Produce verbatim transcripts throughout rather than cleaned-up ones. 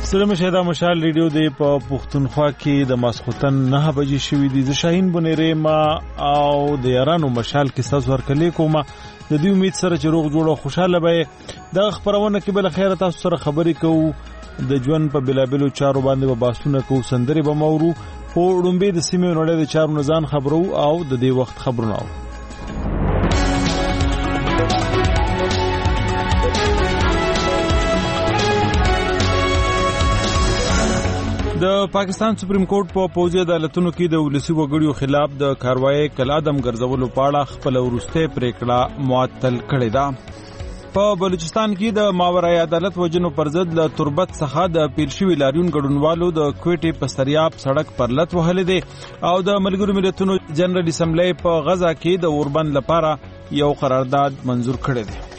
سلام شهدا مشال ریډیو دی په پښتونخوا کې د ماسخوتن نه بجې شوې دي. ز شاهین بنيره ما او د یارانو مشال کې تاسو ورکلې کومه د دې امید سره چې روغ جوړ او خوشاله به د خبرونه کې بل خیر تاسو سره خبرې کوو د ژوند په بلابلو چارو باندې به باسونه کوو سندري به مورو او ډومبه د سیمې نړۍ د چارو نزان خبرو او د دې وخت خبرونه. د پاکستان سپریم کورټ په پوځي عدالتونو کې د ولسی وګړو خلاف د کاروایی کلادم ګرځولو په اړه خپل ورسته پریکړه معطل کړې ده. په بلوچستان کې د ماورای عدالت وجنو پر ضد له تربت څخه د پیلشوي لاریون ګډونوالو د کوټې په سریاب سړک پر لټ وهلې دي او د ملګرو ملتونو جنرال اسمبلی په غزا کې د اوربند لپاره یو قرارداد منزور کړی دی.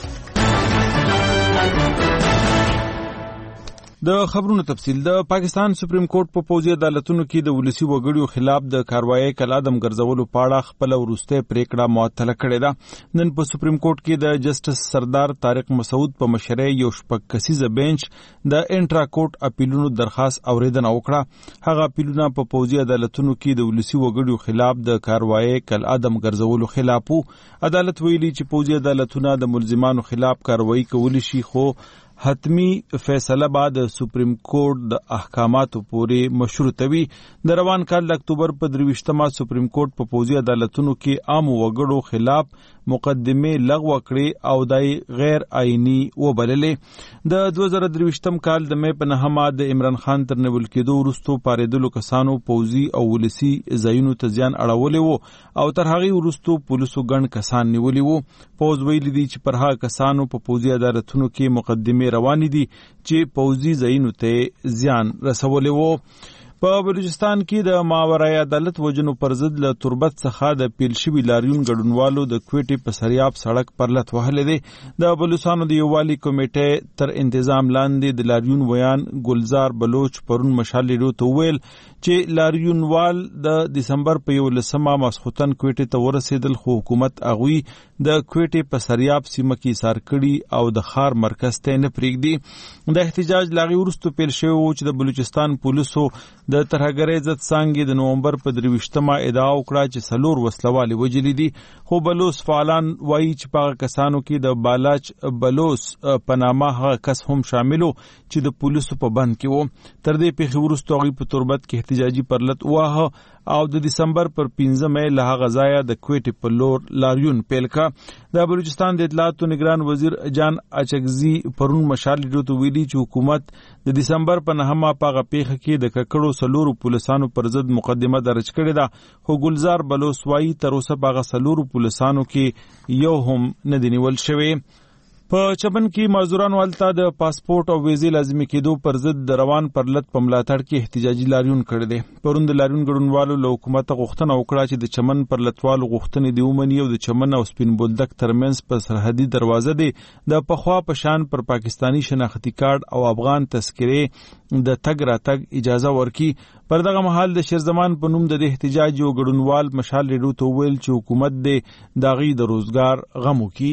د خبرونو تفصیل. د پاکستان سپریم کورټ په پوځي عدالتونو کې د ولسی وګړو خلاف د کاروایی کلادم ګرځولو په اړه خپل ورسته پریکړه معطل کړې ده. نن په سپریم کورټ کې د جسټس سردار طارق مسعود په مشرۍ یو شپږ کسیزه بنچ د انټرا کورټ اپیلونو درخواست اوریدنه وکړه. هغه اپیلونه په پوځي عدالتونو کې د ولسی وګړو خلاف د کاروایی کلادم ګرځولو خلاف وو. عدالت ویلي چې پوځي عدالتونه د ملزمانو خلاف کاروایی کولی شي خو حتمی فیصله بعد سپریم کورټ د احکاماتو پورې مشروطه وي. د روان کال د اکتوبر په درویشتمه سپریم کورټ په پوځي عدالتونو کې عام وګړو خلاف مقدمه لغوه کړې او دای غیر آئینی وبللې. د دوه زره درویشتم کال د مې په نهمه د عمران خان تر نیول کېدو وروسته پاریدلو کسانو پوځي او ولسی ځایونو ته ځان اړولې وو او تر هغه وروسته پولیسو ګڼ کسان نیولې وو. پوز ویلي دي چې پر هغه کسانو په پوځي عدالتونو کې مقدمه روانې دي چې پوځي ځایونو ته زیان رسولې وو. په بلوچستان کې د ماورای عدالت وجنو پر ضد له تربت څخه د پیلشوي لاریون ګډونوالو د کوټې په سریاب سړک پر لټ وهلې دي. د بلوچستان د یووالي کمیټې تر انتظام لاندې د لاریون ویان ګلزار بلوچ پرون مشال ریډیو ته ویل چې لاریونوال د دسمبر په یولسمه ماسخوتن کوټې ته ورسېدل خو حکومت اغوی د کوټې په سریاب سیمه کې سار کړي او د خار مرکز ته نه پریږدي. د احتجاج لاغي ورستو پیل شوی و چې د بلوچستان پولیسو د ترهګرۍ ضد څانګې د نومبر په درویشتمه ادعا وکړه چې څلور وسلوالې وجلې دي. خو بلوچ فعالان وایي چې په هغه کسانو کې د بالاچ بلوچ په نامه هغه کس هم شامل و چې د پولیسو په بند کې و. تر دې پیښې وروسته هغوی په تربت کې احتجاجي پرلط واهه او د دسمبر پر پنځه مې له هغه ځایه د کوټې په لور لاریون پیل کړ. د بلوچستان د اطلاعاتو نگران وزیر جان اچکزي پرون مشال ریډیو ته ویلي چې حکومت د دسمبر په نهمه په هغه پیښه کې د ککړو سلورو پولیسانو پر ضد مقدمه درج کړې ده. خو ګلزار بلوچ وایي تر اوسه په هغه سلورو پولیسانو کې یو هم نه دی نیول شوی. په چمن کې مزدورانو هلته د پاسپورت او ویزې لازمي کېدو پر ضد د روان پرلط په ملاتړ کې احتجاجي لاریون کړی دی. پرون د لاریون ګډونوالو له حکومت غوښتنه وکړه چې د چمن پرلطوالو غوښتنې دی ومني او د چمن او سپین بولدک ترمنځ په سرحدي دروازه دی د پخوا په شان پر پاکستانی شناختی کارت او افغان تذکرې د تګ راتګ اجازه ورکي. پر دغه مهال د شیرزمان په نوم د احتجاج یو ګډونوال مشال ریډیو ته ویل چې حکومت دې د هغوی د روزګار غم وکړي.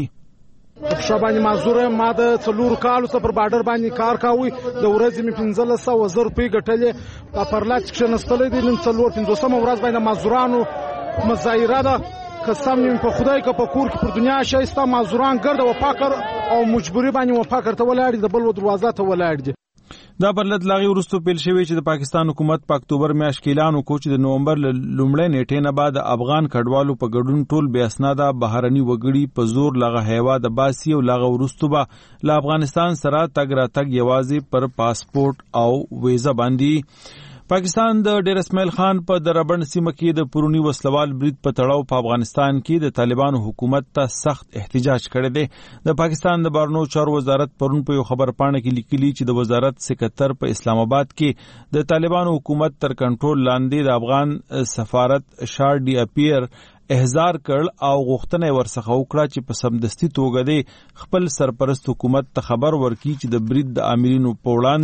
په باندې معذوره ما د څلورو کالو څخه پر بارډر باندې کار کاوه د ورځې مې پنځلس سوه زره روپۍ ګټلې په پرلط کښېنستلی دی. نن څلور پنځوسمه ورځ باندې معذورانو مظاهره ده که سم یم په خدای که په کور کې پر دنیا شی ستا معذوران ګرده وفاقر او مجبوري باندې وفاقر ته ولاړ دي د بل و دروازه ته ولاړ دي. دا پرلط لاغي وروسته پیل شوی چې د پاکستان حکومت په اکتوبر میاشت کې اعلان وکړ چې د نومبر لومړۍ نیټې نه بعد افغان کډوالو په ګډون ټول بې اسناده بهرني وګړي په زور لغه هیواد باسي او لغه وروسته به له افغانستان سره تګ راتګ یوازې پر پاسپورت او ویزه باندې. پاکستان د ډیر اسماعیل خان په دربند سیمه کې د پرونی وسلوال برید په تړاو په افغانستان کې د طالبانو حکومت ته سخت احتجاج کړی دی. د پاکستان د بهرنیو چارو وزارت پرون په یو خبر پاڼه کې لیکلي چې د وزارت سکرټر په اسلام آباد کې د طالبانو حکومت تر کنټرول لاندې د افغان سفارت شار ډي اپیر احضار کړ او غوښتنه ورڅخه وکړه چې په سمدستي توګه د خپل سرپرست حکومت ته خبر ورکړي چې د برید د عاملینو په وړاندې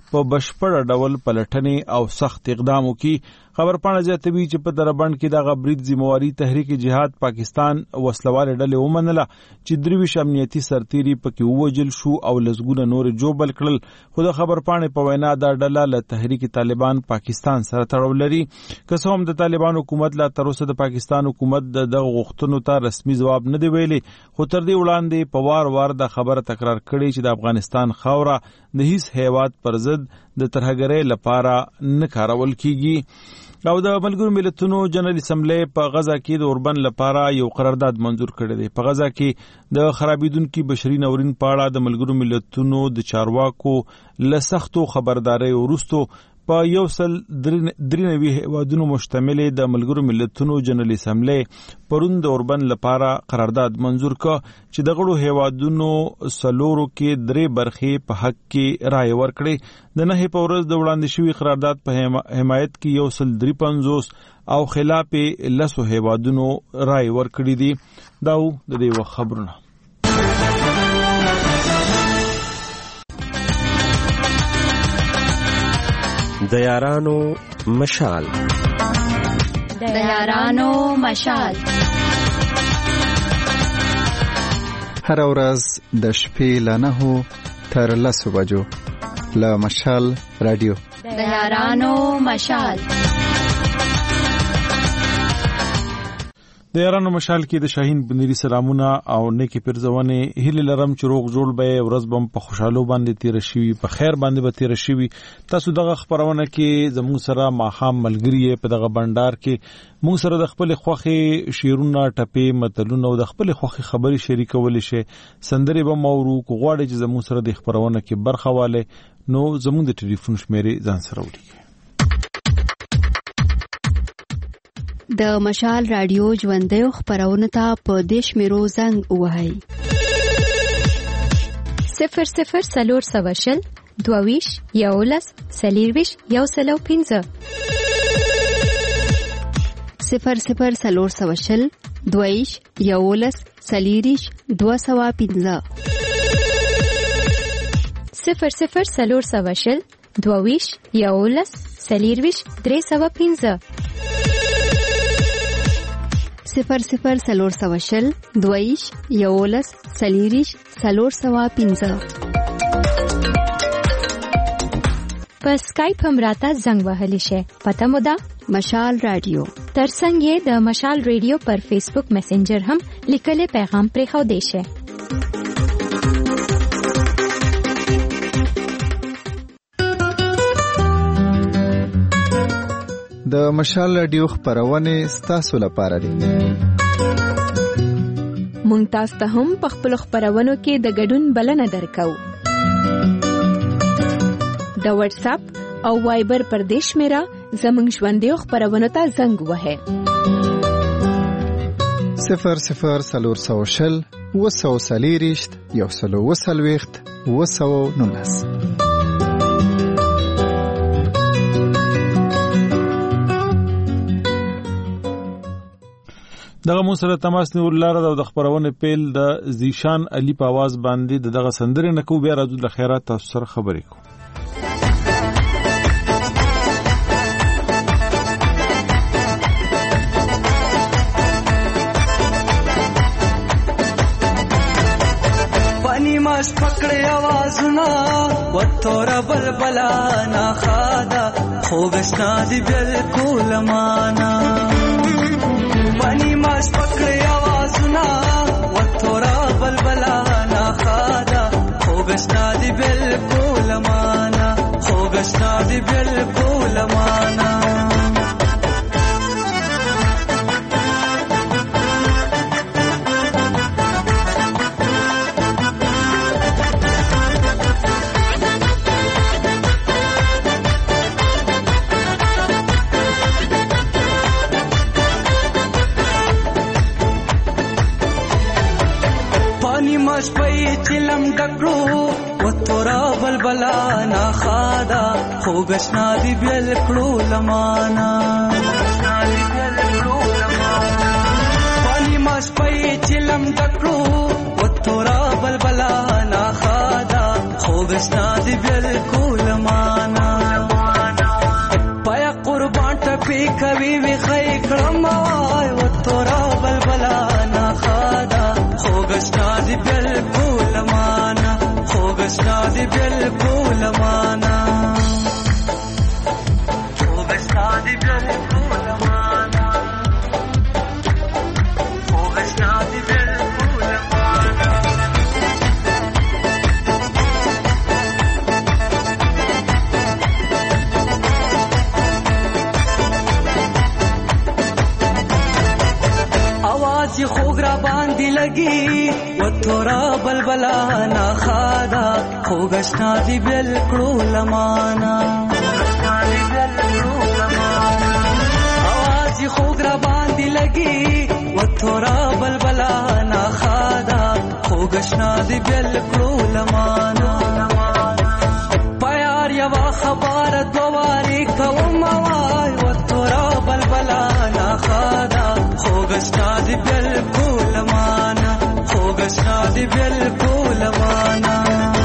په بشپړ ډول پلټنې او سخت اقدام وکړي. خبرپاڼه زیاتوي چې په دربند کې دغه برید ذمہواری تحریک جهاد پاکستان وسلوال ډلې ومنله چې درویش امنیتي سرتیري پکې ووجل شو او لسګونه نور جوبل کړل. خو د خبرپاڼې په وینا دا ډله له تحریک طالبان پاکستان سره تړاو لري. که څه هم د طالبان حکومت لا تر اوسه د پاکستان حکومت دغه غوښتنو ته رسمي ځواب نه دی ویلي، خو تر دې وړاندې په وار وار د خبره تکرار کړي چې د افغانستان خاوره د هیڅ هیواد پر ضد د ترهګرۍ لپاره نه کارول کیږي. او د ملګرو ملتونو جنرال اسمبلی په غزا کې د اوربند لپاره یو قرارداد منزور کړی دی. په غزا کې د خرابیدونکو بشري ناورین په اړه د ملګرو ملتونو د چارواکو له سختو خبردارۍ وروسته په یو سل درې نوي هیوادونو مشتمل د ملګرو ملتونو جنرال اسمبلی پرون د اوربند لپاره قرارداد منزور کړ چې د غړو هیوادونو سلورو کې درې برخې په حق کې رائے ورکړي. د نه په ورځ د وړاندې شوی قرارداد په حمایت کې یو سل درې پنځوس او خلاف لسو هیوادونو رائے ورکړي دي. دا د دې وخت خبرونه. د یارانو مشال د یارانو مشال هر ورځ د شپې له نهو تر لسو بجو له مشال رادیو د یارانو مشال. د یارانو مشال کې د شاهین بنيري سلامونه او نیکی پرځونه هیله لرم چې روغ جوړ به ورځ بم په خوشاله باندې تیر شي، په خیر باندې به تیر شي. تاسو دغه خبرونه کې زموږ سره ماخام ملګری په دغه بندر کې موږ سره د خپل خوخي شیرونه ټپې متلونه او د خپل خوخي خبري شریکول شي. سندري به مورو کو غواړي چې زموږ سره د خبرونه کې برخه واله نو زموږ د ټلیفون شمیرې ځان سره ولیکئ. د مشال رادیو ژوندۍ خبرونه ته په دیش میرو زنګ وهاي صفر صفر سلور سواشل دوویش یولس سلیرویش یو سلو پینزه صفر صفر سلور سواشل دوویش یولس سلیریش دو سوا پینزه صفر صفر سلور سواشل دوویش یولس سلیرویش درې سوا پینزه صفر صفر سلور سواشل دویش یولس سلیریش سلور سوا پینزه. په سکایپ هم راته زنګ وهلی شي. پته مو ده مشال رادیو. ترڅنګ یې د مشال رادیو پر فیسبوک میسنجر هم لیکلي پیغام پرې خو دی شي. د مشال رادیو خبرونه ستاسو لپاره دي. مونږ تاسو ته هم په خپل خبرونو کې د ګډون بلنه درکو. د واتس اپ او وایبر پر دیش میرا زمونږ ژوندۍ خبرونو ته زنګ وهه. صفر صفر سلور سوشل وسو سلیریشت یو سلو وسلويخت وسو نونس. دغه مو سره تماس نیول لاره د خبرونه پیل د زیشان علي په आवाज باندې دغه سندره نکو بیا راځو د خیرات تاسو سره خبرې کو. پانی ماش پکړې आवाजونه وتور بلبلا نا خادا خوګشنا دی بالکل معنا پانی ماش پکړې आवाजونه وتورا بلبلا نا خادا خوګشنا دی بالکل معنا خوګشنا دی بالکل معنا ماش پای چلم ډکړو وتورا بلبلا نا خادا خوګشنا دی بل کړو لمانا پانی ماش پای چلم ډکړو وتورا بلبلا نا خادا خوګشنا دی بل کړو لمانا خوګشنا دی بالکل معنا خوګشنا دی بالکل معنا خوګشنا دی بالکل معنا आवाज خوګ را باندې لګي و تورا بلبلا نا خادا خوګشنا دی بالکل لمانا خوګشنا دی بالکل لمانا आवाज خوګ را باندې لګي و تورا بلبلا نا خادا خوګشنا دی بالکل لمانا پیار یوا خبر دواري کوم وای و تورا بلبلا نا خادا خوګشنا دی بالکل معنا خوګشنا دی بالکل معنا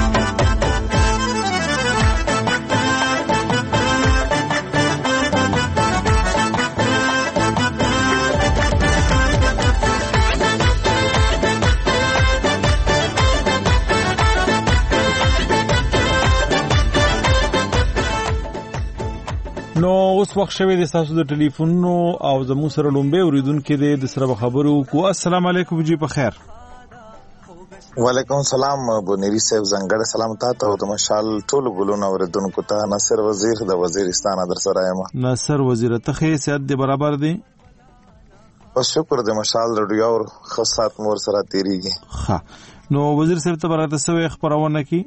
نو اوس وخت شوی د تاسو د ټلیفونونو او زمو سره لومبه اوریدونکو د سره خبرو کو. السلام علیکم جی په خیر. وعلیکم السلام بونیری صاحب زنګړ سلام تاسو ته د مشال ټول ګلونو اوریدونکو ته ناصر وزیر د وزیرستان در سره یم. ناصر وزیر ته خې سیادت دی برابر دی. بس شکر د مشال رډیو او خاصات مور سره تیریږي. ها نو وزیر صاحب ته برابر څه خبرونه کی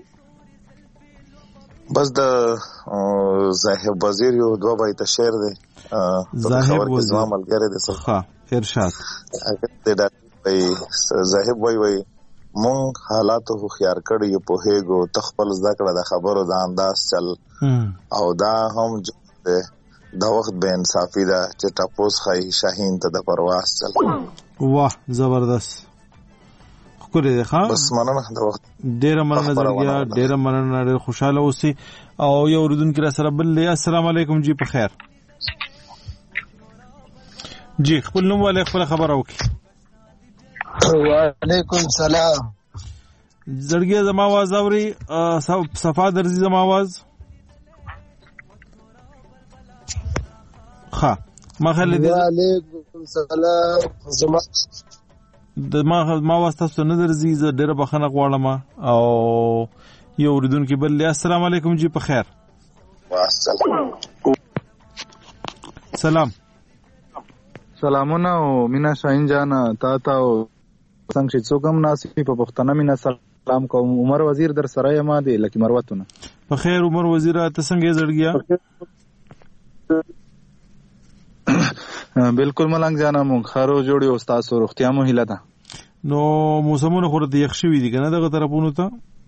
بس د زاهب وزیر یو دوه بای ته شعر دی زاهب وزیر زما ملګری دی څه ها ارشاد د ډاکټر زاهب وای وای مونږ حالاتو خو خيار کړی په هیګو تخپل ذکر د خبرو د انداز چل او دا هم د وخت به انصافی دا چې تاسو خای شاهین ته د پرواز چل. واه زبردست کولی دی ښا بس مننه د وخت ډیره مننه درګیا ډیره مننه ډیر خوشاله اوسئ او یو اوریدونکو را سره بل دی. السلام علیکم جی په خیر. جی خپل نوم ولې خپل خبر اوکي. وعلیکم السلام. زړګیا زما आवाज اوري صفا درځي زما आवाज ښا ما خلې دی. وعلیکم السلام زما د ما ما واسطه نه درځي زه ډیره بخنه غواړم او یو اوریدونکو بل دی. السلام علیکم جی په خیر. سلام سلامونه او مینا شاهین جان تا تا او څنګه چې څوک هم ناسي په پښتنه مینا سلام کوم. عمر وزیر در سره یم دی لکه مروتونه په خیر. عمر وزیر ته څنګه زړګیا؟ بالکل ملنګ جانا مونږ خارو جوړي او تاسو روغتیا مو هیله ده. نو موسمونه خو د یخ شوي دي کنه دغه طرفونو ته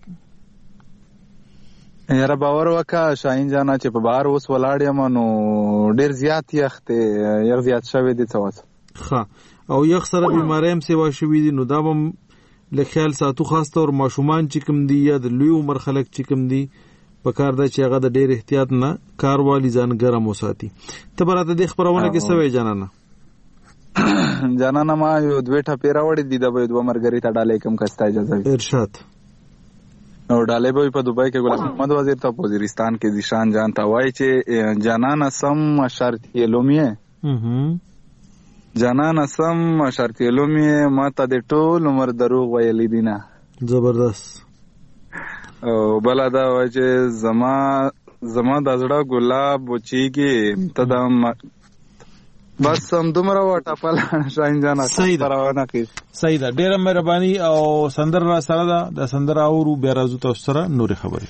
یاره باور وکړه شاهین جانا چې په بهر اوس ولاړ یم نو ډیر زیات یخ ته یخ زیات شوی دی څه واسه ښه او یخ سره بیماری هم سیوا شوي دي نو دا هم له خیال ساتو خاص طور ماشومان چې کوم دي یا د لوی عمر خلک چې کوم دي په کار ده چې هغه د ډیر احتیاط نه کار والی ځان ګرم وساتي. ته براته د خبرونه کې سوي جانانه جانانه ما یو دوه ټپې راوړې دي د به دوه مرګري ته ډالې کوم کستا اجازه وي. ارشاد او ډالې به په دوبای کې ګل محمد وزیر ته وزیرستان کې ذیشان جان ته وایي چې جانانه سم شرطي لوميه جانانه سم شرطي لوميه ما ته د ټول عمر دروغ ویلې دي نه. زبردست. او بل دا وایي چې زما زما د زړه ګلاب وچیږي ته د بس هم دومره واټه پل شاین جانا پروانه کی. صحیح ده. ډیره مهرباني او سندر را سره ده د سندر اورو بیا راځو تاسو سره نور خبرې.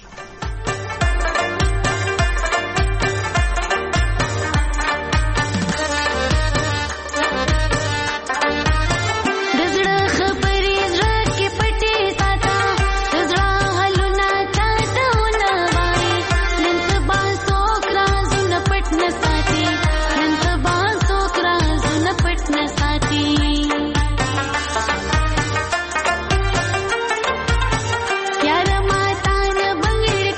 यार माता न बंगड़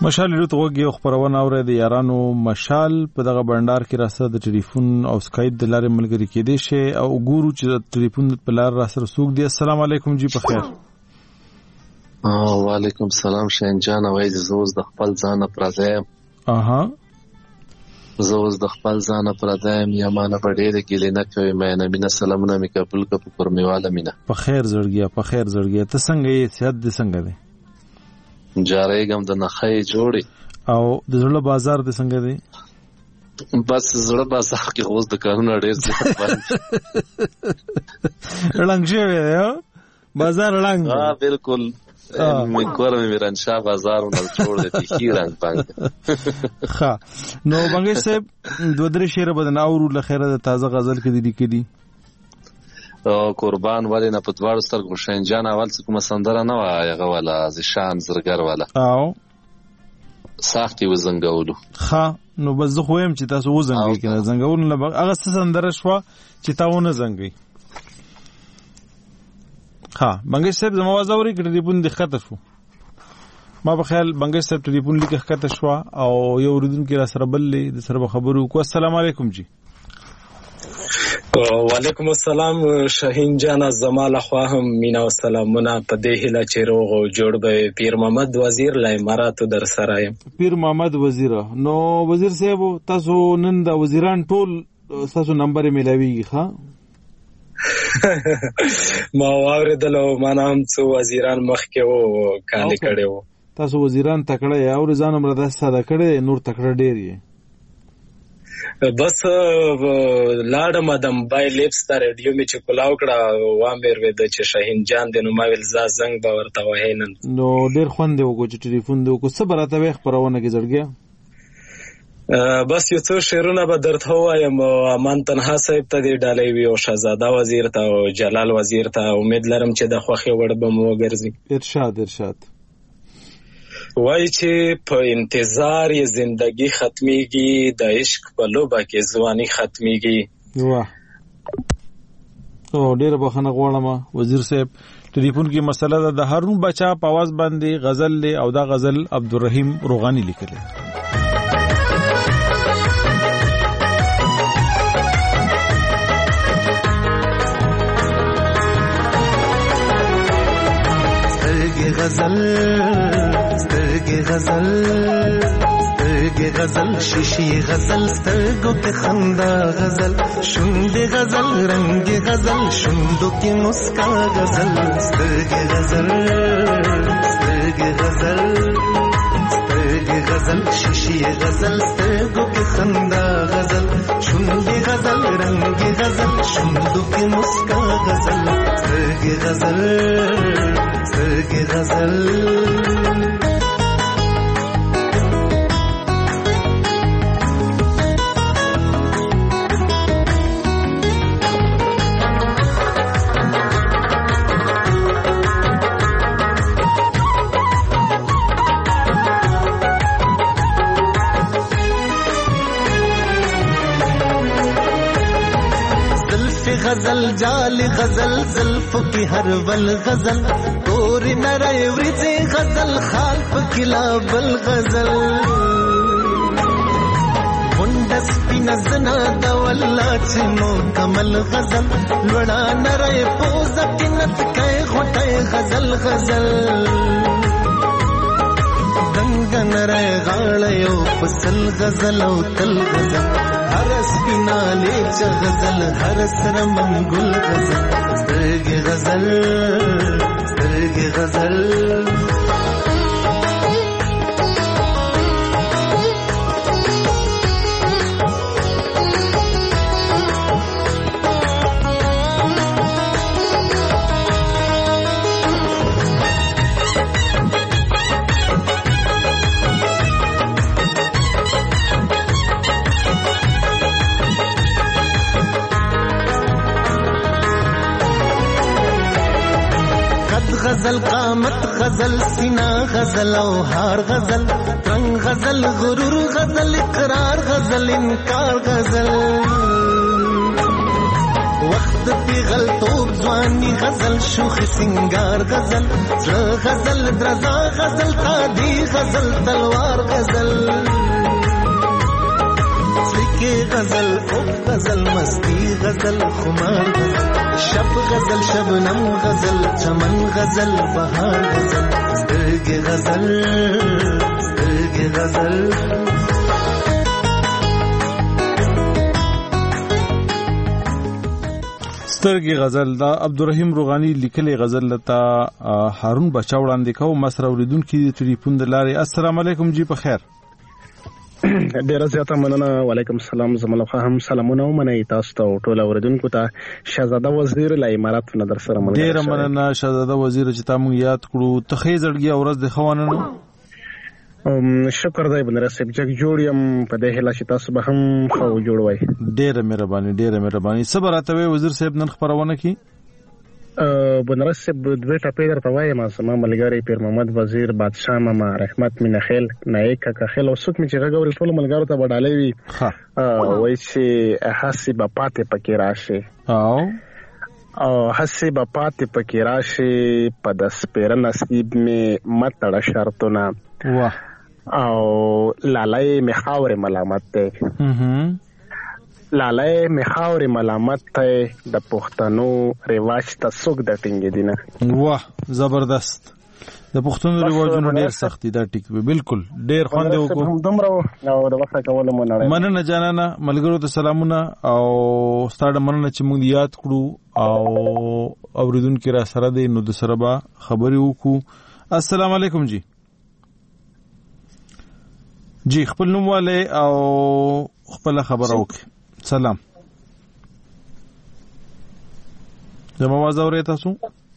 مشال لري ته وګي خبرونه اوري د یارانو مشال په دغه بندر کې راسته د ټلیفون او سکایپ د لارې ملګری کېدې شي او ګورو چې د ټلیفون په لار را سره سوق دی. السلام علیکم جی په خیر. وعلیکم السلام شین جان وای زوز د خپل ځان پرځم. اها زوز د خپل ځان پرځم یا مانه په ډېر کې لنه کوي مې نه مینا سلامونه مې قبول کړ پر میواله مینا. په خیر زړګیا په خیر زړګیا ته څنګه یې صحت دې څنګه دی؟ جاري ګم د نخې جوړي او د زړه بازار دې څنګه دی؟ بس زړه بازار کې اوس د کارونو ډېر زیات باندې رنګ شوی دی بازار رنګ. ها بالکل مې کور مې ورنشا بازارونه جوړ دي خي رنګ باندې. ها نو بنګ صاحب دوه درې شعر بدن اورو لخيره د تازه غزل کې دي لیکلي او قربان ولې نه په دواړو سترګو شین جان اول څه کومه سندره نه وای هغه ولا زشان زرګر ولا او ساختي وزنګولو. ها نو بس زه خویم چې تاسو وزنګي کنه زنګول نه هغه څه سندره شو چې تاونه زنګي. ها بنګ صاحب زموږ وازوري کې ټلیفون د خطر شو ما په خیال بنګ صاحب ټلیفون لیکه خطر شو او یو اوریدونکو را سره بلې د سره خبرو کو. السلام علیکم جی. وعلیکم السلام شاهین جان زمال خواهم مینا و سلامونه په دې هله چې روغ او جوړ به پیر محمد وزیر لا اماراتو در سره یم. پیر محمد وزیر نو وزیر صاحب تاسو نن د وزیران ټول تاسو نمبر ملاویږي ښا ما واوریدل او ما هم څو وزیران مخکې وو کاندي کړي وو. تاسو وزیران تکړه یا او ځانم را د ساده کړي نور تکړه ډیر یې بس لاړم د موبایل اپس ته ریډیو می چې کولاو کړه وامر وې د چې شاهین جان د نو موبایل ز زنګ به ورته وهینن نو ډیر خوند دی وګو چې ټلیفون دی وګو صبر راته وخت پرونه کې زړګیا بس یو څو شعرونه به درته وایم. امان تنها صاحب ته دی ډالۍ وی او شهزاده وزیر ته او جلال وزیر ته امید لرم چې د خوخي وړ به مو وګرځي. ارشاد ارشاد وای چې په انتظار یې زندگی ختمیږي د عشق په لوبه کې ځواني ختمیږي. واه او ډیر بخنه غواړم وزیر صاحب ټلیفون کې مسله ده د هارون بچا په आवाज باندې غزل له او دا غزل عبدالرحیم روغانی لیکلی. غزل سترګې غزل سترګې غزل شیشې غزل سترګو کې خندا غزل شونډې غزل رنگ غزل شونډو کې مسکا غزل سترګې غزل سترګې غزل سترګې غزل شیشې غزل سترګو کې خندا غزل شونډې غزل رنگ غزل شونډو کې مسکا غزل سترګې غزل سترګې غزل غزل جال غزل زلفو کی ہر ول غزل تور نرے ورځې غزل خال پکلا بل غزل وندس پینزنا د والله چې نو کمل غزل لوړا نرے پوز کینت کای غټه غزل غزل دنګ نرے غاړه یو پسل غزل او تل غزل هر سپینا لیچ غزل هر سر منګل غزل سترګې غزل سترګې غزل غزل قامت غزل سینا غزل او هار غزل رنگ غزل غرور غزل اقرار غزل انکار غزل وخت پیغل توب ځواني غزل شوخ سنگار غزل زړه غزل درزا غزل تادي غزل تلوار غزل سکه غزل او غزل مستی غزل خمار غزل شب غزل شبنم غزل چمن غزل بهار غزل سترګې غزل سترګې غزل سترګې غزل دا عبدالرحیم روغانی لیکلي غزل لتا هارون بچا وړاندې کوم مسر اوریدونکو د ټلیفون د لارې. السلام علیکم جی په خیر. ډیره زیاته مننه. وعلیکم السلام. زموږ هم سلامونه ومنئ تاسو ته ټول اوریدونکو ته. شهزاده وزیر له امارات نه در سره مننه. ډیره مننه شهزاده وزیر چې تاسو یاد کړو. ته خې زړګي اورز د خواننو شکر دی بنره سب جګ جوړ یم په دې هله چې تاسو به هم خو جوړوي. ډیره مهرباني ډیره مهرباني. صبر اتوي وزیر صاحب نن خبرونه کی بنره سب دوه ټاپې درته وایم. ما ملګری پیر محمد وزیر بادشاہ ماما رحمت مینه خیل نایک کا خیل او څوک می چې غوړل ټول ملګرو ته وډالې وي وای چې حسی په پاتې پکې راشي او او حسی په پاتې پکې راشي په د سپیر نصیب می متړه شرطونه واه او لالای مخاور ملامت ته لالای مخاور ملامت ته د پښتنو رواج ته څوک د ټینګې دینه. واه زبردست. د پښتنو رواجونه ډیر سخت دي دا ټیک به بالکل ډیر خوند وکړو. دومره او د وخت کول مونږ نه مننه جانانه ملګرو ته سلامونه او ستاسو مننه چې موږ یاد کړو او اوریدونکو را سره دی نو د سره به خبرې وکړو. السلام علیکم جی. جی خپل نوم والے او خپل خبر وکړه. سلام. زما आवाज اورئ تاسو؟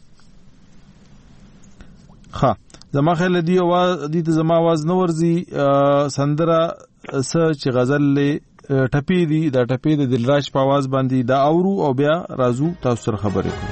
ها زما خیال دی आवाज دي ته زما आवाज نو ورزي سندره س چې غزل ټپی دي دا ټپی د دلراج په आवाज باندې دا اورو او بیا رازو تاسو سره خبرې کوو.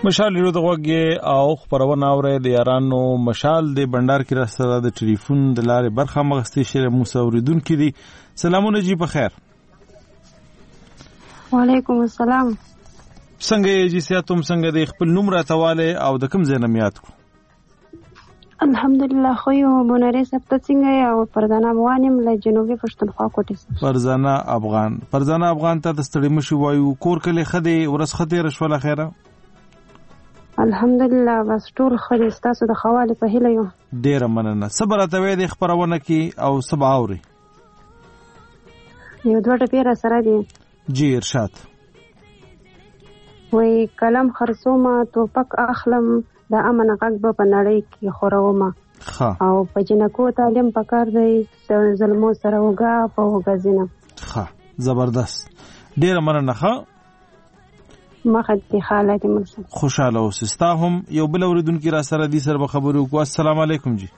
مشال ریډیو د غوږ او خبرونه اوري د یارانو مشال د بندر کې راستله د ټلیفون د لارې برخه مغستې شری موسی اوریدونکو دي. سلامونه جی په خیر. وعلیکم السلام. څنګه جی سیاتم څنګه د خپل نوم راتواله او د کوم ځای نه یاد کو؟ الحمدلله خو یو بونری سپت څنګه او پردانه افغانم له جنوبي پښتونخوا کوټه. پردانه افغان پردانه افغان ته د ستړي مشي وایو کور کله خدي ورس خدي رشوله خیره. الحمدلله بس ټول خدي تاسو د خواله په هله یو. ډیر مننه. صبر ته وې د خبرونه کې او سبا اوري. یو دوه ټپیره سره دي. جی ارشاد. وای کلم خرصومه توپک اخلم د امن غږ به په نړۍ کې خورومه او په جنکو تعلیم پکار دی ظلمو سره وګا په وګزینه. ښه زبردست. ډیر مننه. ښه مخه دې حالت مرسته خوشاله اوسستا هم یو بل اوریدونکو را سره دي سره خبرو کو. السلام علیکم جی.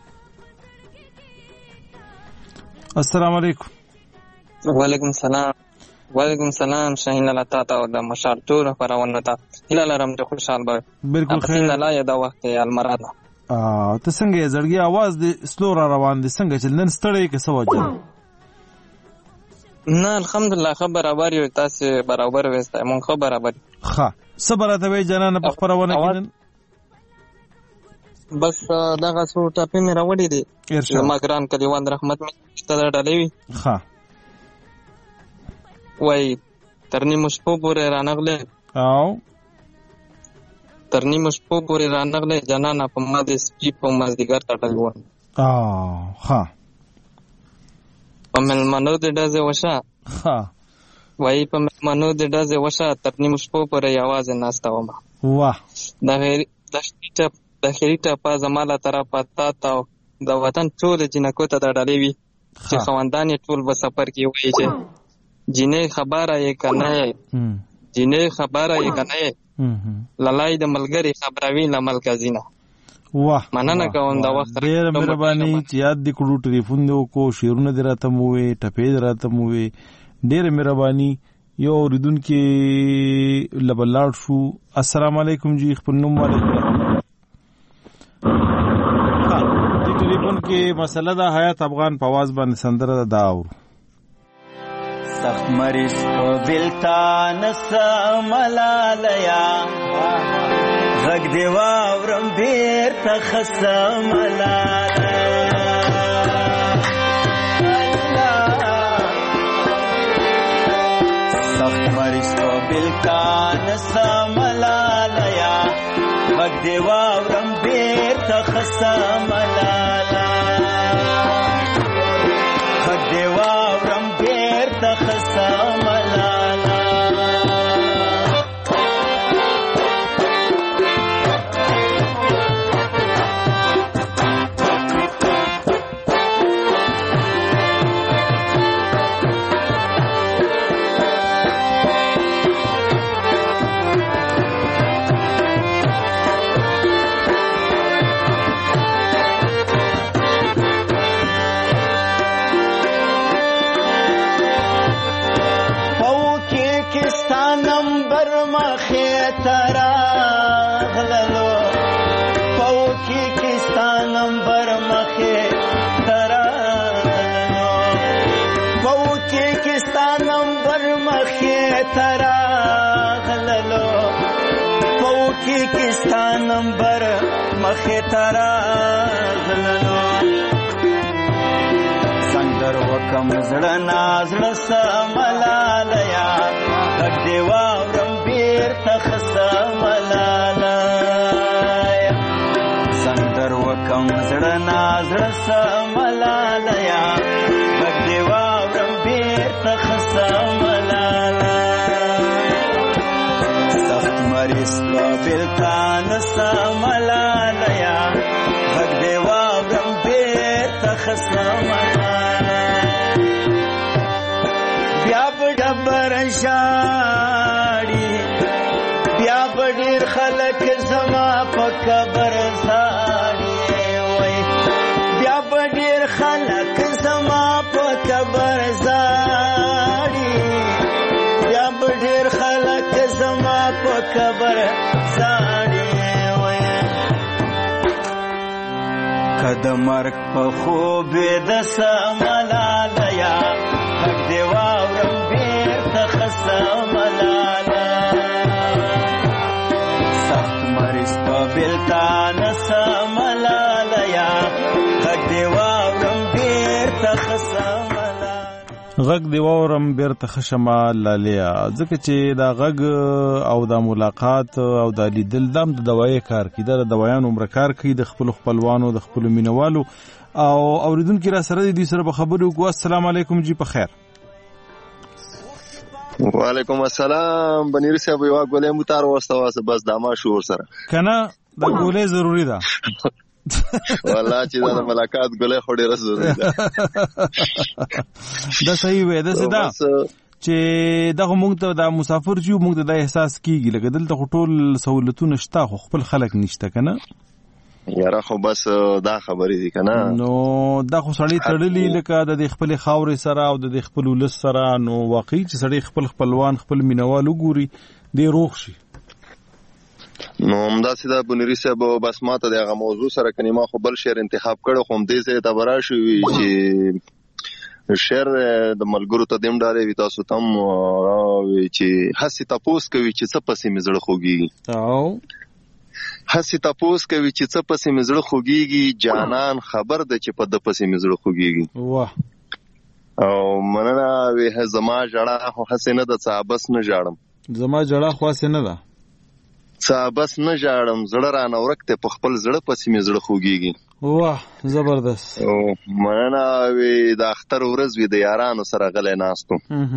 السلام علیکم. وعلیکم السلام. وعلیکم السلام. شاهین الله تعالی او د مشال ټول خبرونه تا هله لرم ته خوشحال به. بالکل خیر. الله یا دا وخت المراده. ا ته څنګه زړګي आवाज د سلو را روان دي څنګه چې نن ستړی کې سوجه؟ نه الحمدلله خبر برابر یو تاسو برابر وسته مون خبر برابر. ښه صبر ته وی جنانه په خبرونه کې بس دغه څو ټاپې مې راوړې دي ما ګران کلیوان رحمت مې ستاره ډالوي. ښه وای ترنی مشپو پورې رانغله او ترنی مشپو پورې رانغله جنانه په ما د سپی په مازدیګر تړل و. اه ها په ملمنو د ډزه وشه. ها وای په ملمنو د ډزه وشه ترنی مشپو پورې आवाज ناشته و ما. واه د غیر د شټه د خریټه په زماله طرف پتا تا د وطن ټول جنکو ته ډالې وی چې خواندان ټول په سفر کې وایي چې جنې خبره یې کنه جنې خبره یې کنه لالای د ملګری خبروي لمل کزینه. واه مننه کوم دا وخت ډېر مهرباني چې یاد دې کړو ټلیفون دې وکړو شیرونه دې راته مو وې ټپې دې راته مو وې ډېر مهرباني. یو اوریدونکو لبلاړ شو. السلام علیکم جی خپل نوم وعلیکم. ها دې ټلیفون کې مسله دا حیات افغان په आवाज باندې سندره دا اورو. سخت مریض په بلتان سملالیا غږ دی واورم بیرته خسملاله سخت مریض په بلتان سملالیا غږ دی واورم بیرته خسملاله غږ دی واورم بیرته خسملاله کستا نمبر مخی ترا غلنو سندر وکم زڑنا زڑ سملالیا غږ دی واورم بیرته خسملاله سندر وکم زڑنا زڑ سملالیا غږ دی واورم بیرته خسملاله سخت مریض بلتان سملالیا غږ دی واورم بیرته خسملاله بیا په ډبر شاړي بیا په ډیر خلک زما په قبر زاړي وای بیا په ډیر خلک زما په قبر زاړي بیا په ډیر خلک زما په قبر زاړي د مرګ په خوب د سملاله حق دی واورم بیرته خسملاله سخت مریض په بلتان سملاله حق دی واورم بیرته خسملاله غږ دی واورم بیرته خشمه لالیا ځکه چې دا غږ او دا ملاقات او دا لیدل دام د دوایي کار کوي دا د دوایانو عمر کار کوي د خپل خپلوانو د خپل مینوالو او اوریدونکو را سره دي سره به خبرو کو السلام علیکم جی په خیر وعلیکم السلام بنیر صاحب یو غولې متار واستواسه بس دما شور سره کنه دا غولې ضروری ده والله چې دا ملاقات غولې خو ډیره ضروری ده دا صحیح وې دا صدا چې دغه موږ ته د مسافر جو موږ ته د احساس کیږي لکه دلته ټول سہولتونه شته خو خپل خلک نشته کنه یاره خو بس دا خبرې دي کنه نو دا خو سړی تړلی لکه د خپل خاورې سره او د خپل ولس سره نو واقعي چې سړی خپل خپلوان خپل مینوال وګوري دی روغ شي نو همدا سیده بنيري صاحب بس ماته دغه موضوع سره کني ما خو بل شعر انتخاب کړو خو دې سه اعتبار شوی چې شعر د ملګرو ته دیم ډارې وي تاسو تم چې هسي تاسو کوي چې څه پسې مزړه خوږي او هسي تاسو کوي چې څه پسې مزړه خوږيږي جانان خبر ده چې په د پسې مزړه خوږيږي واه او مننه وې زما جړه خو هسي نه د صابس نه جاړم زما جړه خو هسي نه ده صابس نه جاړم زړه را نورکته په خپل زړه پسې مزړه خوږيږي واه زبردست او مننه وې د اختر ورځ وې د یارانو سره غلې ناستو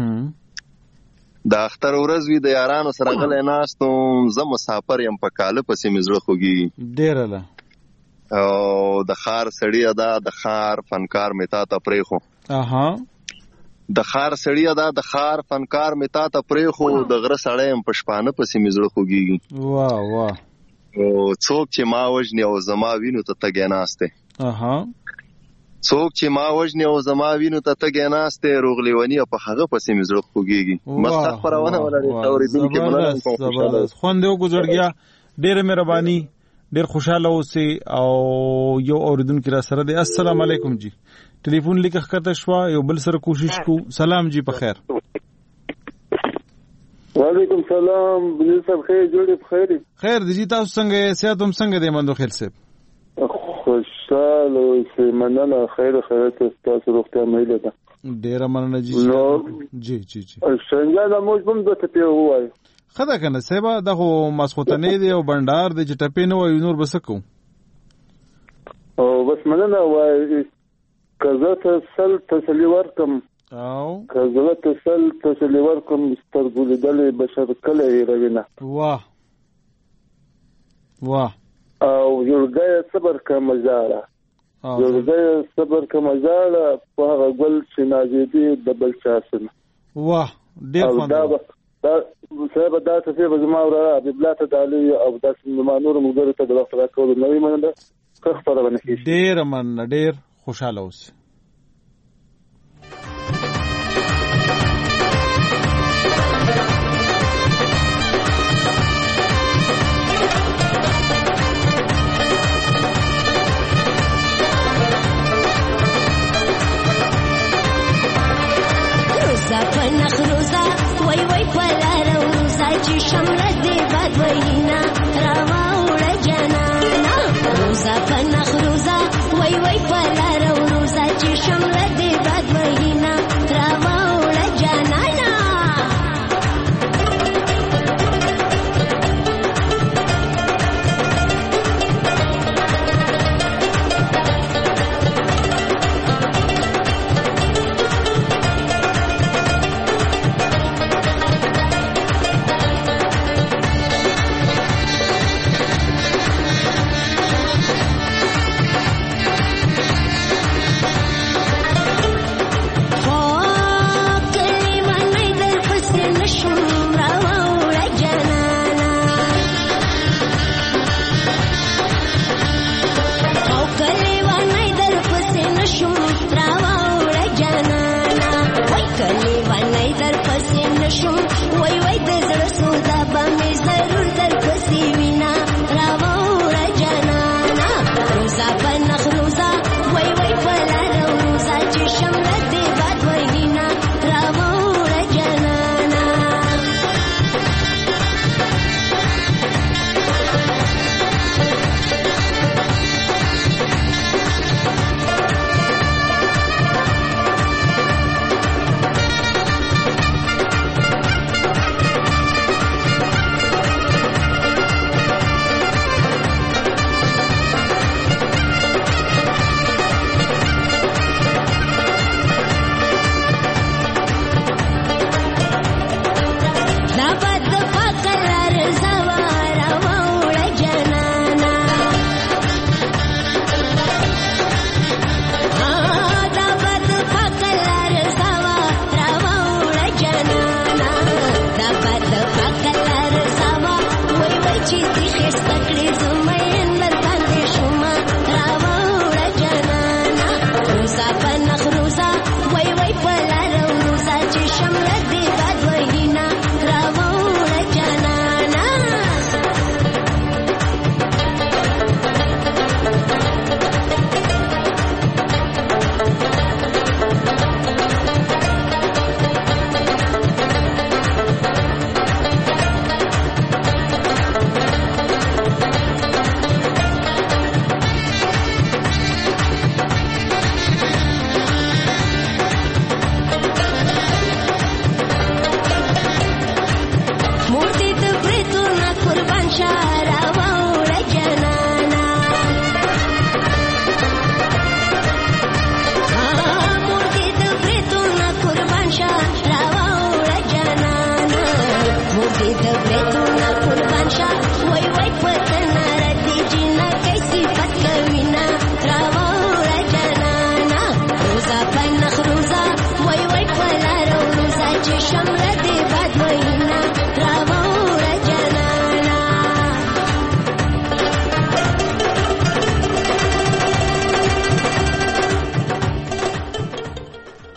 د اختر ورځ وی د یارانو سره غلې ناستو زه مسافر يم په کاله پسې مزړه خوږي ډېر له او د خار سړی ادا د خار فنکار متا ته پرېخو اها د خار سړی ادا د خار فنکار متا ته پرېخو د غره سړی يم په شپانه پسې مزړه خوږي واه واه او څوک چې ما وجني او زما وینو ته تګ ناشته اها څوک چې ما وجني او زما وینو ته تګ ناشته روغلیونی په هغه پسې مزړه خوږي مستخبرونه ولري اوریدونکو زبردست زبردست خوند یو گزړګیا ډېر مهرباني ډېر خوشاله اوسئ او یو اوریدونکو را سره دی السلام علیکم جی ټلیفون لیکه کته شو یو بل سره کوشش کو سلام جی په خیر وعلیکم سلام بني صاحب خیر جوړې بخیر خیر دي تاسو څنګه صحت هم څنګه دی مندو خیر صاحب خوشاله اوسئ مننه خیر خیر تاسو روغتیا مېله ده ډېر مننه جی جی جی جی څنګه د موږ هم د ټپې وای خدا کنه سبا دغه مسخوتنې دی او بندر دی چې ټپې نه وای نور بسکو او بس مننه وای کزه ته سل تسلی ورکم او کزه ته سل تسلی ورکم سترګول دلې بشر کله روینه واه واه او جوړګي صبر کوم زاړه جوړګي صبر کوم زاړه په هغه ګل چې نازېدي د بل چاسنه واه ډېر خوند دا دا سبب دا څه به زما ورا د بلاته دالي او د نور مګر ته د وخت راکول نوې مننه خبره باندې ډېر من ډېر خوشاله اوسئ نخروزا وای وای پلاره وروزا چې شمله دې باد وینا روا وړه جنانا روزا په نخروزا وای وای پلاره وروزا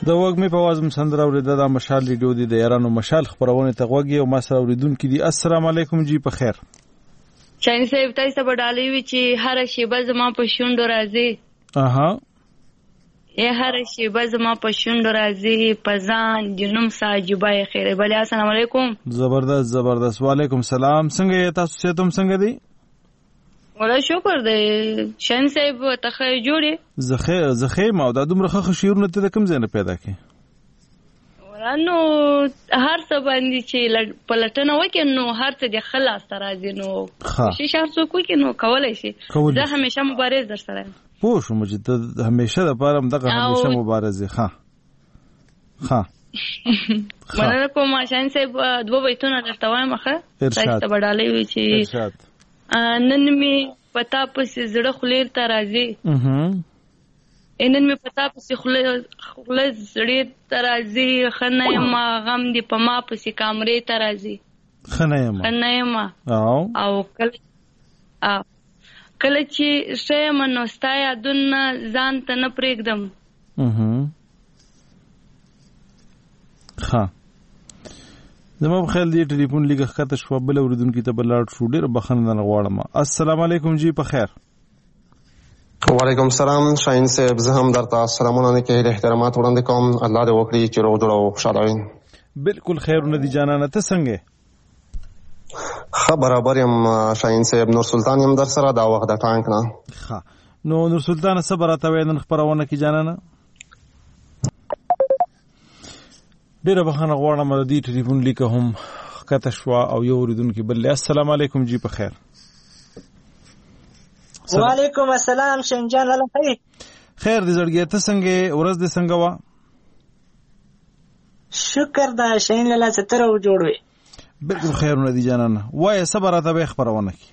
د وګمې په وازم سندره اوریده د مشال ریډیو دی د یارانو مشال خبرونه ته غوږی او ما سره اوریدونکو دي. السلام علیکم جی په خیر. شاین صاحب تاسو په ډالۍ وی چې هر شیبه زما په شونډو راځي. اها ای هر شیبه زما په شونډو راځي پزان جنوم ساجبای خیر. بل السلام علیکم. زبردست زبردست. وعلیکم السلام. څنګه تاسو ته تم څنګه دي؟ ولا شکر دی شاین صاحب ته خیر جوړي زخه زخه ما د دومره خخ شیرونه ته کوم ځای نه پیدا کی ورانو هر څه باندې چې پلټنه وکړي نو هر څه د خلاص راځي نو شي شهر څو کوي نو کولای شي. زه همیشه مبارز در سره پوه شو مجد همیشه د پاره دغه همیشه مبارزه ښه ښه مننه کوم شاین صاحب دوه بیتونه درته وایم ښه تاسو ته وډالې وی چې ارشاد نن می پتا پسې زړه خلیر ته راځي نن می پتا پسې خله زړه ته راځي خنه ما غم دی په ما پسې کامرې ته راځي خنه ما خنه ما او او کله ا کله چې شه منوستا یادونه ځان ته نه پرېږدم ښه زما په خیال دی ټلیفون لږه ښکته شوه بله اورېدونکي ته به لاړ شو ډېره بخښنه نه غواړم. السلام علیکم جی په خیر. وعلیکم السلام شاهین صاحب زه هم درته سلامونه نه کوي د احترامات وړاندې کوم الله دې وکړي چې روغ جوړ او خوشحاله وي. بالکل خیرونه دي جانانه ته څنګه ښه برابر یم شاهین صاحب نور سلطان یم در سره دا وخت د ټانک نه ښه نو نور سلطان څه به راته وایې نن خپرونه کې جانانه ډیره بخښنه غواړم د دې ټلیفون لیکه هم ښکته شوه او یو اورېدونکي بل. السلام علیکم جی په خیر. وعلیکم السلام شنجان الله خیر خیر دې زړګیه ته څنګه ورځ دې څنګه وه؟ شکر دا شین لاله ستر او جوړ وي. بالکل خیرونه دي جانانه وایه څه به راته به خپرونه کې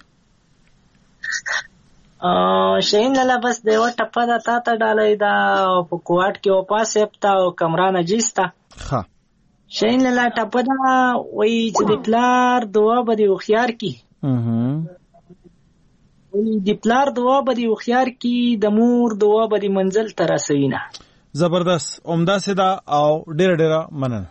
شین لاله بس د یوه ټپه ده تا ته ډالۍ ده په کوواټ کې وپا صاحب ته او کمران عجیز ته ښه شاین لاله ټپه ده وایي چې د پلار دعا به دې هوښیار کي د پلار دعا به دې هوښیار کي د مور دعا به دې منزل ته رسوي نه. زبردست همداسې ده او ډېره ډېره مننه.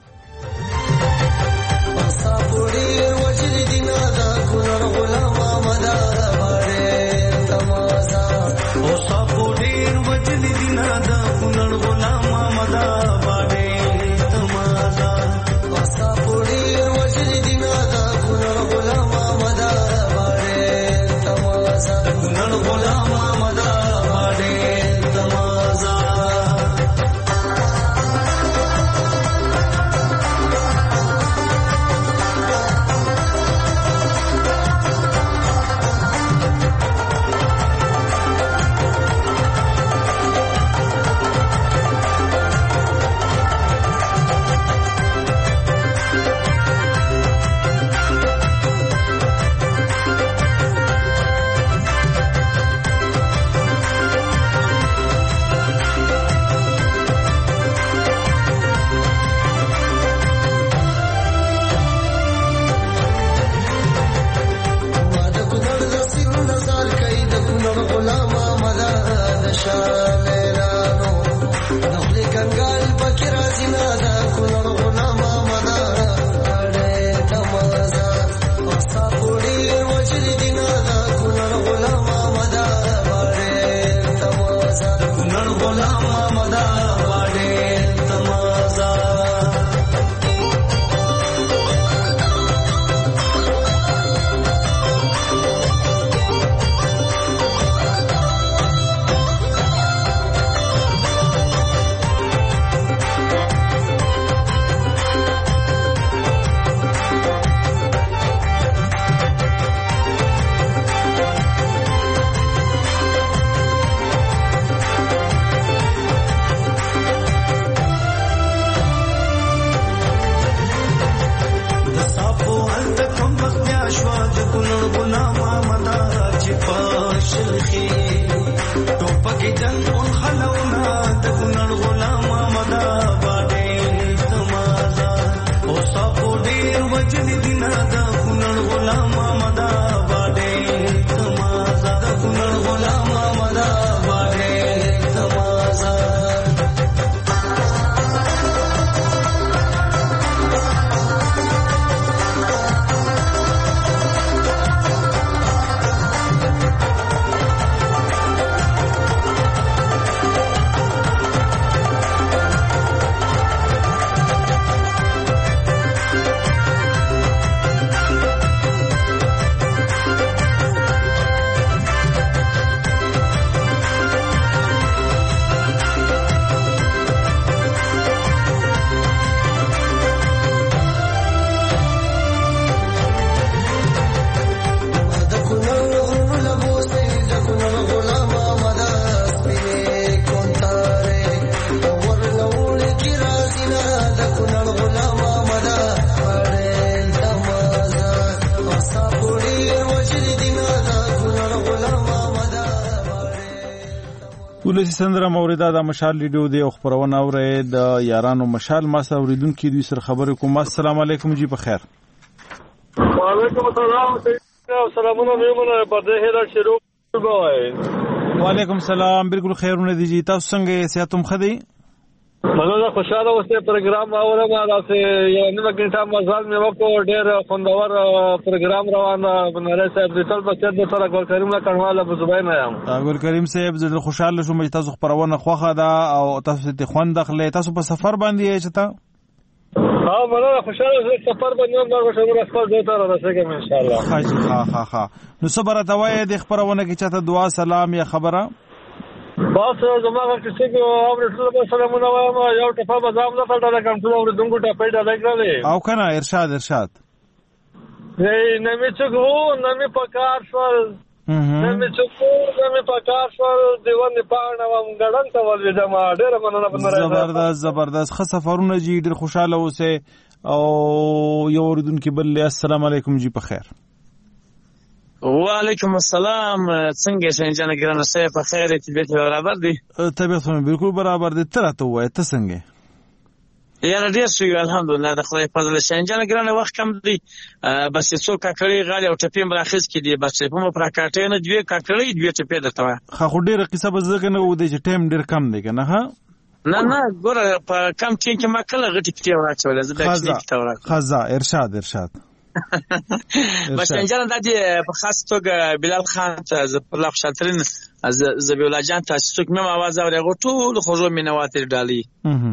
ولسی سندره موریدا د مشال لیډیو دی او خبرونه اورې د یارانو مشال ما سره اوریدونکو دوی سره خبرې کوم. السلام علیکم جی په خیر. وعلیکم السلام سلامونه نیمونه په دې هدا شروع کوی. وعلیکم السلام بالکل خیرونه دي جی تاسو څنګه صحتم خدي؟ مننه خوشاله اوسه پروګرام اورم راځي یو نیمه غنټه مزال مې وکړ ډېر خوندور پروګرام روان بنره صاحب د ټول بچو د سره ګل کریم لا کڼواله بزبای نه یم. ګل کریم صاحب زه خوشاله شوم چې تاسو خبرونه خوخه ده او تاسو ته خوند دخله تاسو په سفر باندې یې چتا؟ ها مننه خوشاله زه سفر باندې نو خبر خپل ځای ته راځم ان شاء الله. ها ها ها نو صبر توای د خبرونه کې چاته دعا سلام یا خبره بس زموږ کیسه کې او رسول الله سلامونه وایم یو ټپه بازام نه کړل کنټرول اور دغه ټپه ډالای کړل او کنه ارشاد ارشاد ای نمی چګو نمی پکار شول نمی چګو نمی پکار شول دیوان پاڼه وم ګړن ته ولې ما ډېر مننه بنره زبردست زبردست خ سفرونه جی ډېر خوشاله اوسه او یو اوریدونکو بل السلام علیکم جی په خیر. وعلیکم السلام څنګه شې جان ګرانه سه په خیر طبيعت برابر دي؟ طبيعت هم بالکل برابر دي. تر ته وای ته څنګه؟ یاره ډیر شوی الحمدلله د خدای فضل شې جان ګرانه وخت کم دي بس څو کاکړي غالي او ټپیم راخص کې دي بس په مو پراکاټې نه دوی کاکړي دوی ټپې درته خو خو ډیره قصه به زګ نه و دي چې ټیم ډیر کم دی کنه ها نه نه ګوره په کم ټین کې ما کله غټي پټي واچول زه د کلی پټي واچول خزا ارشاد ارشاد بس انجان د په خاص توګه بلال خان ته ز په لغ شاترین از زبیولا جان تاسو څوک مې आवाज اورې ټول خوږو مینواتې ډالي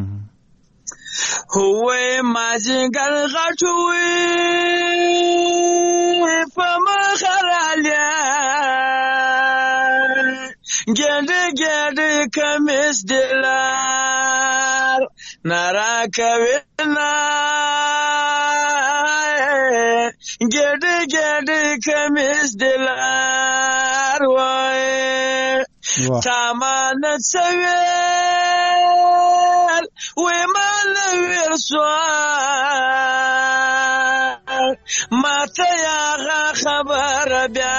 هو ماجنګر غټوي په مخرالیا ګډ ګډ کمیس دلار نارا کوینا ګډ ګډ کمیس دلار وای تامان څویر وې مال ورسوار ماته یا خبر بیا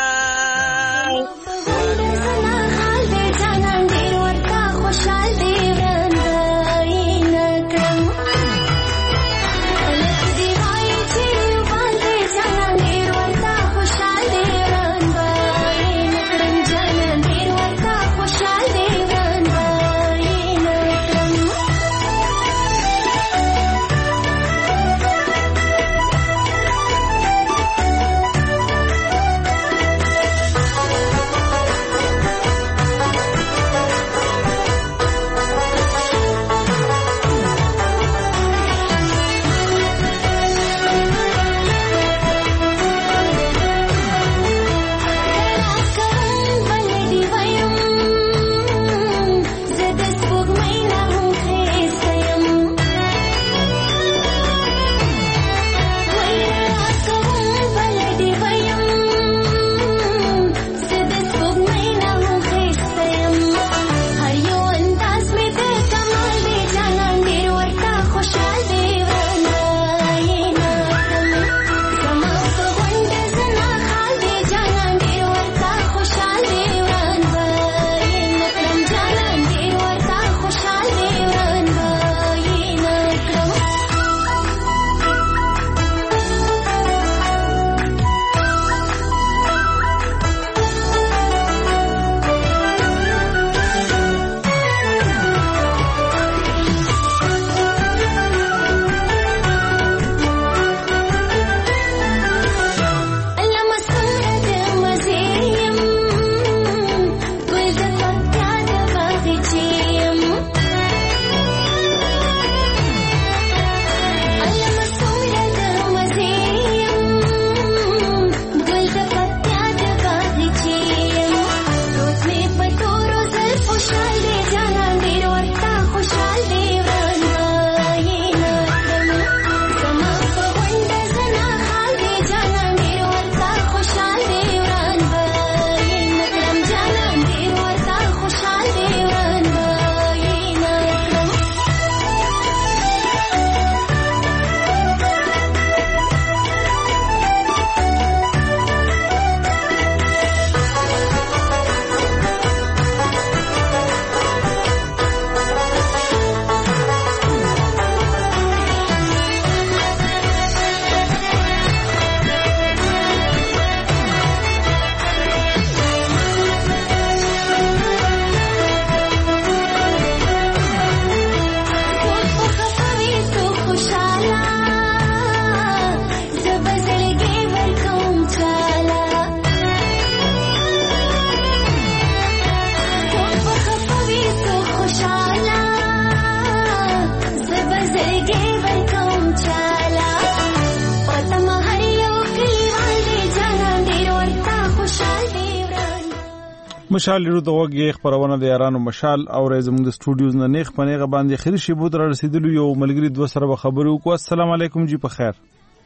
مشال لرو د وګي خبرونه د یارانو مشال او زموږ د سټوډیوز نه نیخ پنیغه باندې خري شی بوت را رسیدلو یو ملګری دوه سره خبرو کو. السلام علیکم جی په خیر.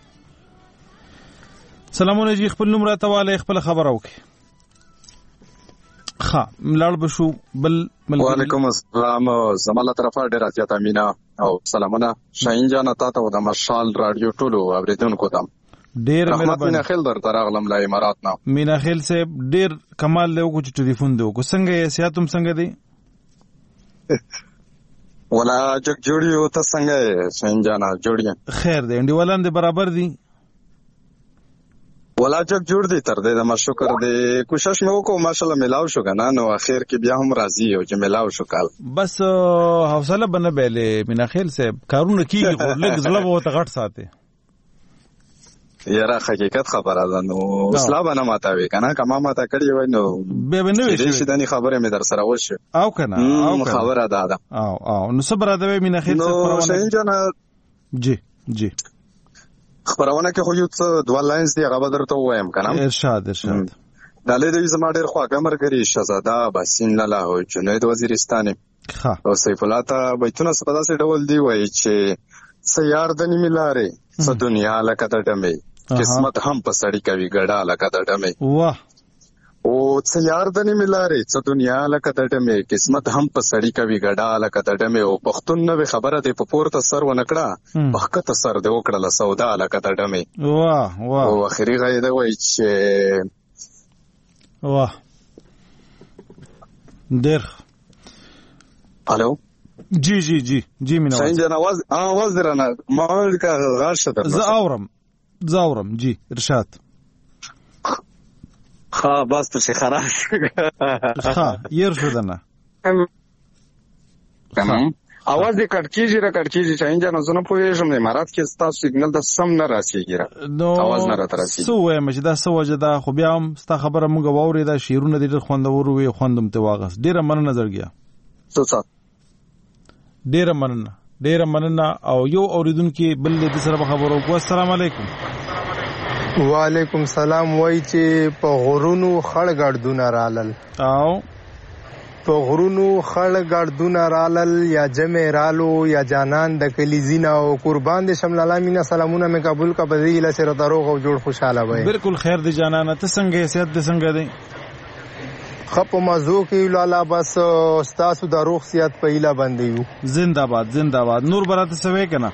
سلامونه جی خپل نوم راته واله خپل خبر اوکي. ها ملاړ بشو بل ملګری. وعلیکم السلام زماله طرفه ډیر اتیا تامینا او سلامونه شاهین جان تا ته د مشال رادیو ټولو اوریدونکو ته ډیر مهرباني. مینا خیل در تراغلم لا امارات نه. مینا خیل سے ډیر کمال له کو چې ټلیفون دیو کو څنګه یې سیاتم څنګه دی ولا جگ جوړیو ته څنګه سنجانا جوړی خیر دی انډي ولان دی برابر دی ولا جگ جوړ دی تر دې ما شکر دی کوشش مې وکړو ماشاءالله ملاو شو کنه نو اخر کې بیا هم راضي او چې ملاو شو کال بس حوصله بنه بیلې مینا خیل سے کارونه کیږي خو لږ زړه وو ته غټ ساتي یاره حقیقت خبره ده نو اصلاح بنه ماتاوي کنه کما ماته کړی وای نو به بنه وي چې دانی خبره مې در سره وشه او کنه او خبره ده ده او او نو صبر ده مینا خیل سے خبرونه شین جان جی جی خبرونه کې خو یو څه دوه لاینز دی هغه درته وایم کنه ارشاد ارشاد دالې د زما ډېر خواږه مرګري شهزاده باسین الله جنید وزیرستان ها او سیف الله ته بیتونه سپدا سي ډول دی وای چې سیار د نیملاره څه دنیا لکه د ډمې قسمت هم په سړی کوي ګډا لکه د ډمې واه او څه یار د نیملاره څه دنیا لکه د ډمې قسمت هم په سړی کوي ګډا لکه د ډمې او پښتون نو خبره دی په پورته سر ونکړه بهکته سر دی وکړه سودا لکه د ډمې واه واه او اخري غیده وای چې واه ډېر الو جی جی جی جی مینا څنګه جن आवाज आवाज درنه ما کا غاښ ته ز اورم ز اورم جی ارشاد ها بس ته خراب ها ير شو دنه تمام आवाज دې کټ کیږي را کټ کیږي څنګه جن زنه پوهېږم نه امارات کې ستاسو سیګنل د سم نه راسیږي نو आवाज نه راته راسیږي سو وایم چې دا سو وجه دا خو بیا هم ستا خبره موږ واورې دا شیرونه ډېر خوندور وي خوندم ته واغس ډېر مننه نظر گیا څه څه ډېر مننه ډېر مننه او یو اوریدونکو بل دې سره خبرو کو. السلام علیکم. وعلیکم سلام. وای چې په غرونو خړ ګردونه رالل او په غرونو خړ ګردونه رالل یا جمع رالو یا جانان د کلیزینا او قربان دې شمل الله مینا سلامونه مې قبول کا بدیله سره دروغ او جوړ خوشاله وای. بالکل خیر دې جانانه ته څنګه حیثیت دې څنګه دی خپ موضوع کې لاله بس استاسو د روغ صحت په اله باندې یو زنده‌باد زنده‌باد نور برات سوي کنه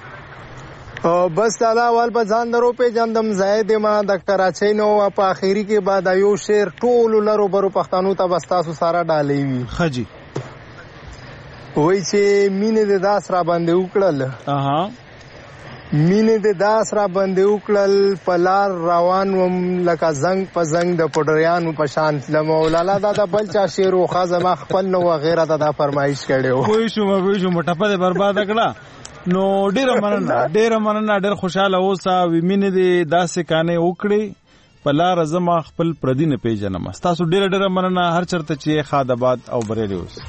بس تعالی وال په ځان درو په جندم زائد ما د کراچۍ نو په اخیری کې بعد یو شعر ټول لرو برو پښتنو ته بستاسو سارا ډالې وی خجی وای چې مینه د داس را باندې وکړل اها مینه د داس را باندې وکړل پلار روان وم لکه زنګ په زنګ د پډریانو په شان لمولانا دا د بلچا شعر او خزما خپل نو وغیرہ دا فرمایش کړو وای شو وای شو مټه په برباد کړه نو ډیر مننه ډیر مننه ډیر خوشاله اوسه ومینه د داسې کانه وکړي پلار زما خپل پردي نه پیژنم تاسو ډیر ډیر مننه هر چرته چې خادباد او بریلی اوس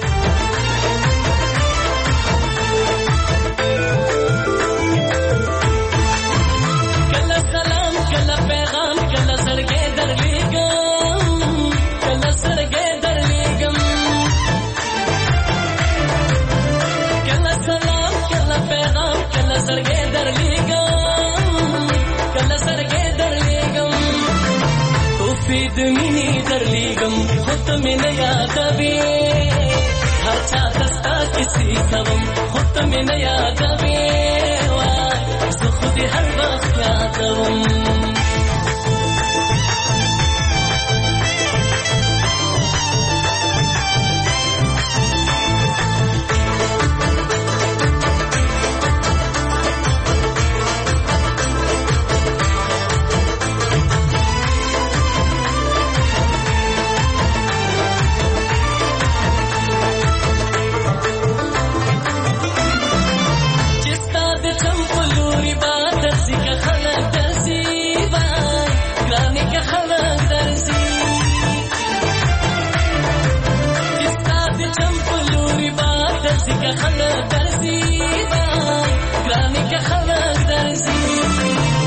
دمینی در لیگم خود من یادوی هر چا دستا کسی کوم خود من یادوی وای زه خودی هر وقت یادوم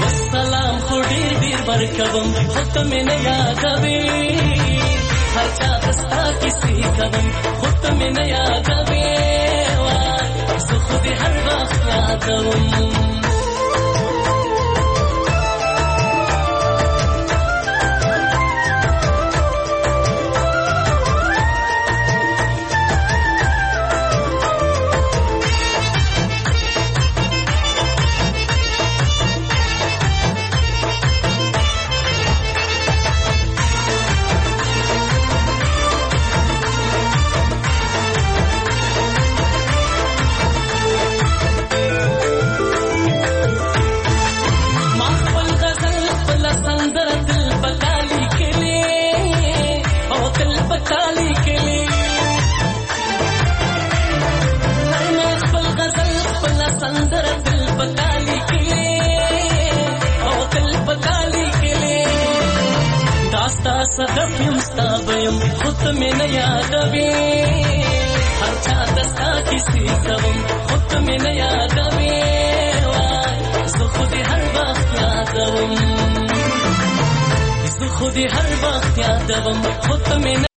والسلام خودی دیر برکبم خود من یادوی هر چا کوم خو ته مې نه یادوې وای زه خو دې هر وخت یادوم صدف یم ستا بیم خود مې نه یادوې هر چا ته ستا کیسې کوم خود مې نه یادوې وای زه خو دې هر وخت یادوم زه خو دې هر وخت یادوم خود مې